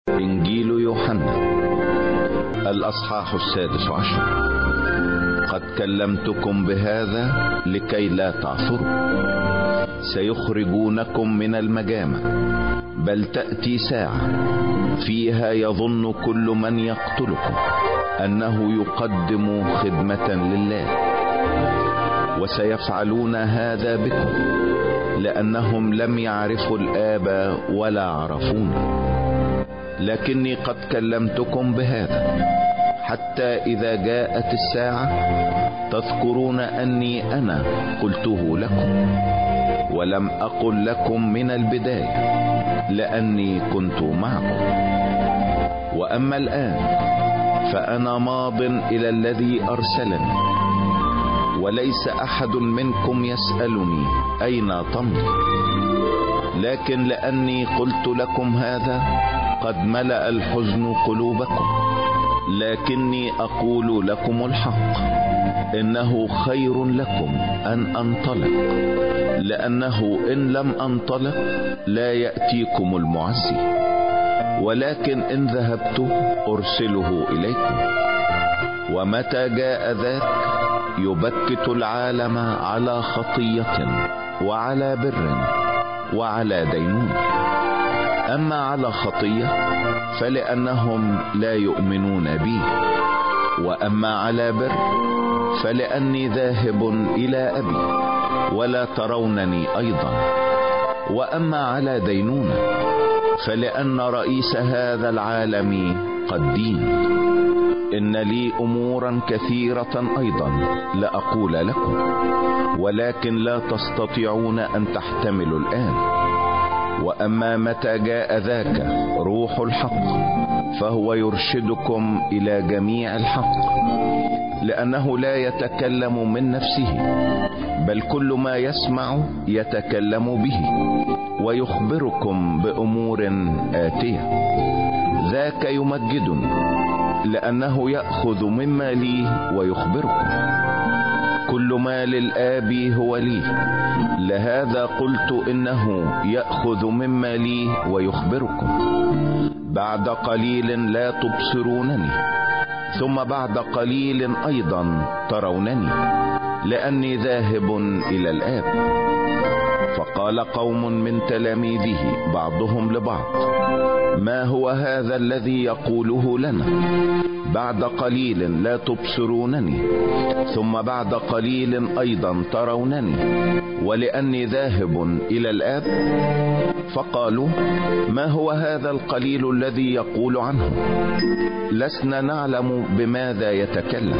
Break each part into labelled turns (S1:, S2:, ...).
S1: إنجيل يوحنا الأصحاح 16. قد كلمتكم بهذا لكي لا تعثروا. سيخرجونكم من المجامع، بل تأتي ساعة فيها يظن كل من يقتلكم أنه يقدم خدمة لله، وسيفعلون هذا بكم لأنهم لم يعرفوا الآب ولا عرفوني. لكني قد كلمتكم بهذا حتى إذا جاءت الساعة تذكرون أني أنا قلته لكم، ولم أقل لكم من البداية لأني كنت معكم. وأما الآن فأنا ماض إلى الذي أرسلني، وليس أحد منكم يسألني أين تمضي. لكن لأني قلت لكم هذا قد ملأ الحزن قلوبكم. لكني أقول لكم الحق، إنه خير لكم أن أنطلق، لأنه إن لم أنطلق لا يأتيكم المعزي، ولكن إن ذهبت أرسله إليكم. ومتى جاء ذاك يبكت العالم على خطية وعلى بر وعلى دينونة. أما على خطية فلأنهم لا يؤمنون بي، وأما على بر فلأني ذاهب إلى أبي ولا ترونني أيضا. وأما على دينونة فلأن رئيس هذا العالم قد دين. إن لي أمورا كثيرة أيضا لأقول لكم، ولكن لا تستطيعون أن تحتملوا الآن. وأما متى جاء ذاك روح الحق فهو يرشدكم إلى جميع الحق، لأنه لا يتكلم من نفسه، بل كل ما يسمع يتكلم به، ويخبركم بأمور آتية. ذاك يمجدني لأنه يأخذ مما لي ويخبركم. كل ما للآب هو لي، لهذا قلت إنه يأخذ مما لي ويخبركم. بعد قليل لا تبصرونني، ثم بعد قليل أيضا ترونني، لأني ذاهب إلى الآب. فقال قوم من تلاميذه بعضهم لبعض: ما هو هذا الذي يقوله لنا؟ بعد قليل لا تبصرونني، ثم بعد قليل أيضا ترونني، ولأني ذاهب إلى الآب. فقالوا: ما هو هذا القليل الذي يقول عنه؟ لسنا نعلم بماذا يتكلم.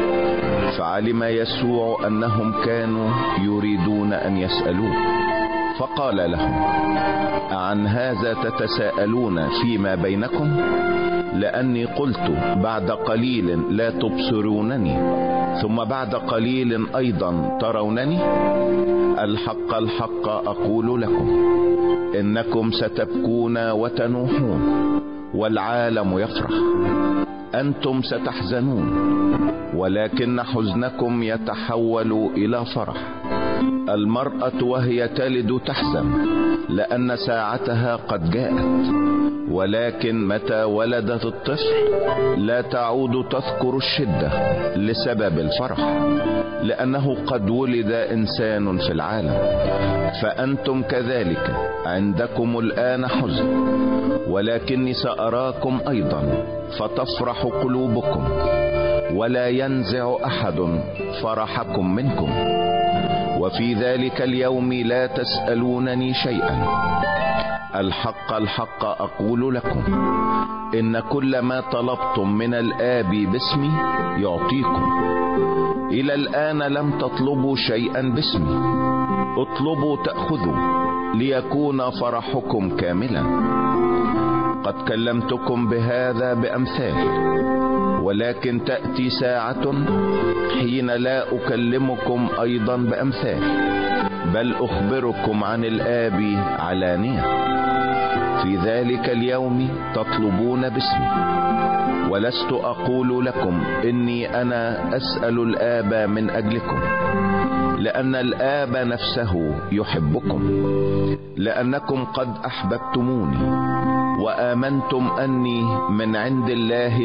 S1: فعلم يسوع أنهم كانوا يريدون أن يسألوه، فقال لهم: عن هذا تتساءلون فيما بينكم؟ لأني قلت بعد قليل لا تبصرونني، ثم بعد قليل أيضا ترونني. الحق الحق أقول لكم، إنكم ستبكون وتنوحون والعالم يفرح. أنتم ستحزنون، ولكن حزنكم يتحول إلى فرح. المرأة وهي تلد تحزن لأن ساعتها قد جاءت، ولكن متى ولدت الطفل لا تعود تذكر الشدة لسبب الفرح، لأنه قد ولد إنسان في العالم. فأنتم كذلك عندكم الآن حزن، ولكني سأراكم أيضا فتفرح قلوبكم، ولا ينزع أحد فرحكم منكم. وفي ذلك اليوم لا تسألونني شيئا. الحق الحق أقول لكم، إن كل ما طلبتم من الآب باسمي يعطيكم. إلى الآن لم تطلبوا شيئا باسمي. اطلبوا تأخذوا، ليكون فرحكم كاملا. قد كلمتكم بهذا بأمثال، ولكن تأتي ساعة حين لا أكلمكم أيضا بأمثال، بل أخبركم عن الآب علانية. في ذلك اليوم تطلبون باسمي، ولست أقول لكم إني أنا أسأل الآب من أجلكم، لأن الآب نفسه يحبكم، لأنكم قد أحببتموني وآمنتم أني من عند الله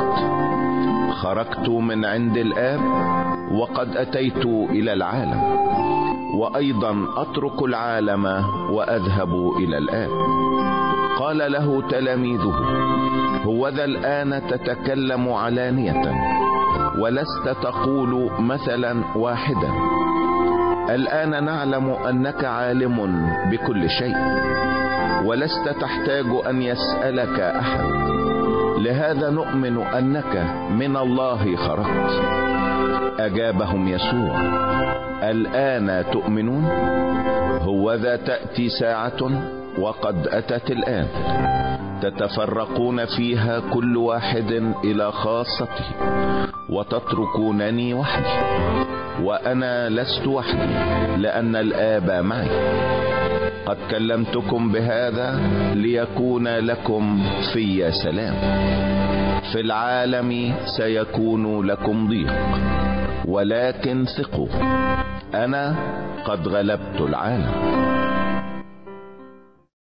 S1: خرجت من عند الآب، وقد أتيت إلى العالم، وأيضا أترك العالم وأذهب إلى الآب. قال له تلاميذه: هوذا الآن تتكلم علانية، ولست تقول مثلا واحدا. الآن نعلم أنك عالم بكل شيء، ولست تحتاج أن يسألك أحد، لهذا نؤمن أنك من الله خرجت. أجابهم يسوع: الآن تؤمنون؟ هوذا تأتي ساعة وقد أتت الآن تتفرقون فيها كل واحد إلى خاصته، وتتركونني وحدي، وأنا لست وحدي لأن الآب معي. قد كلمتكم بهذا ليكون لكم في سلام. في العالم سيكون لكم ضيق، ولكن ثقوا، أنا قد غلبت العالم.